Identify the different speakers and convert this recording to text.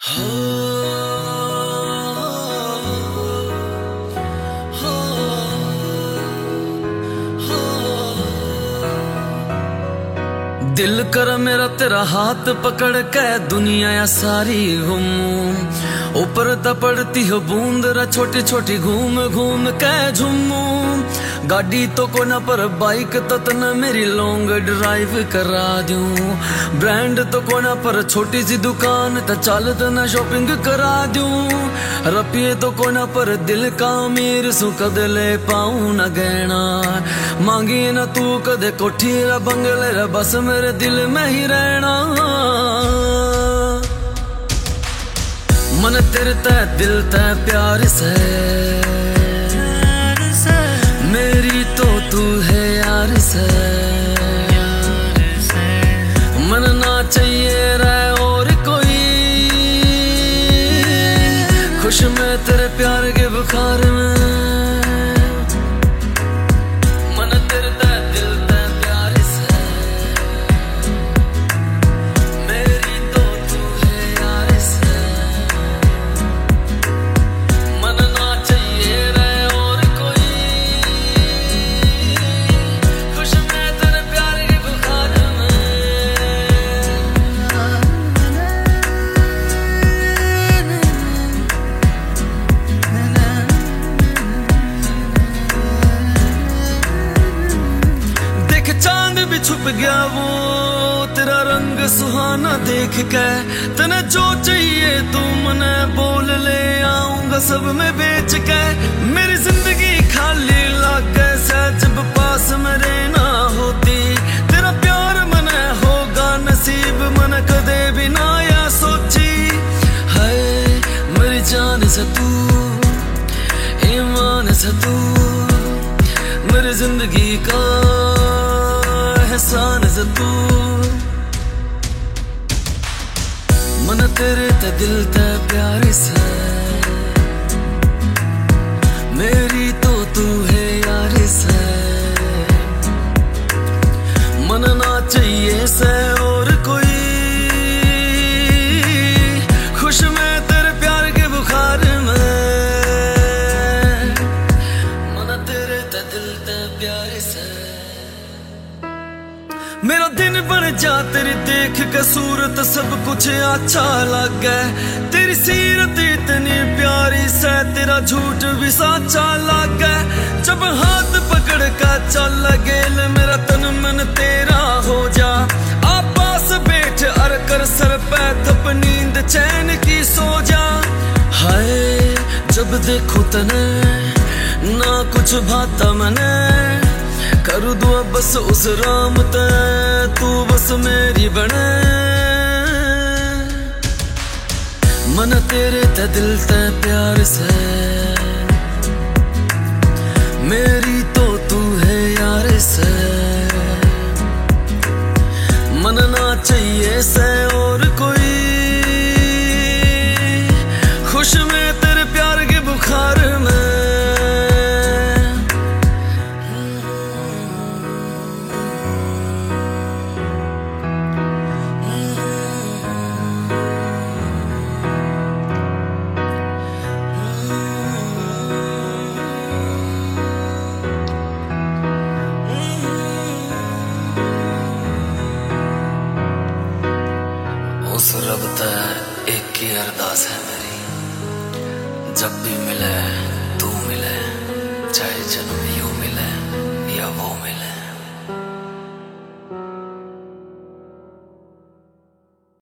Speaker 1: दिल कर मेरा तेरा हाथ पकड़ के दुनिया या सारी घूमूं, ऊपर तपड़ती हो बूंद रा छोटी छोटी घूम घूम के झूमूं। गाड़ी तो को ना पर बाइक तो तना मेरी लॉन्ग ड्राइव करा दूं। ब्रांड तो को ना पर छोटी सी दुकान तो चल तना शॉपिंग करा दूं। रपिए तो को ना पर दिल का अमीर सु कद ले पाऊं ना गहना। मांगी ना तू कदे कोठी रा बंगले रा, बस मेरे दिल में ही रहना। मन तेरे ते दिल ते प्यार से, मेरी तो तू है यार से। मन ना चाहिए रहे और कोई, खुश मैं तेरे प्यार के बुखार में। मन तेरे ते दिल ते प्यार से, मेरी तो तू है यार से। मन ना चाहिए रहे और कोई, खुश मैं तेरे प्यार के बुखार में। चांद भी छुप गया वो तेरा रंग सुहाना देख के। तने जो चाहिए तू मने बोल ले आऊंगा सब में बेच के। मेरी जिंदगी खाली लागे से जब पास मेरे ना होती। तेरा प्यार मने होगा नसीब मन कदे भी ना या सोची। है मेरी जान से तू, ईमान से तू, मेरी जिंदगी का एहसान से तू। मन तेरे ते दिल ते प्यार से, मेरी तो तू है यार से। मन ना चाहिए से और कोई, खुश मैं तेरे प्यार के बुखार में। मन तेरे ते दिल ते प्यार से, मेरा दिन बन जा तेरी देख के सूरत सब कुछ अच्छा लगे। तेरी सीरत इतनी प्यारी से तेरा झूठ भी साचा लगे। जब हाथ पकड़ का चल गेल मेरा तन मन तेरा हो जा। आप पास बैठ अर कर सर पे थप नींद चैन की सो जा। हाय जब देखो तने ना कुछ भाता मने, कर दुआ बस उस राम ते तू बस मेरी बने। मन तेरे ते दिल ते प्यार से, मेरी तो तू है यार से। मन ना चाहिए से और कोई, खुश मैं तेरे प्यार के बुखार में। उस रब ते एक ही अरदास है मेरी, जब भी मिले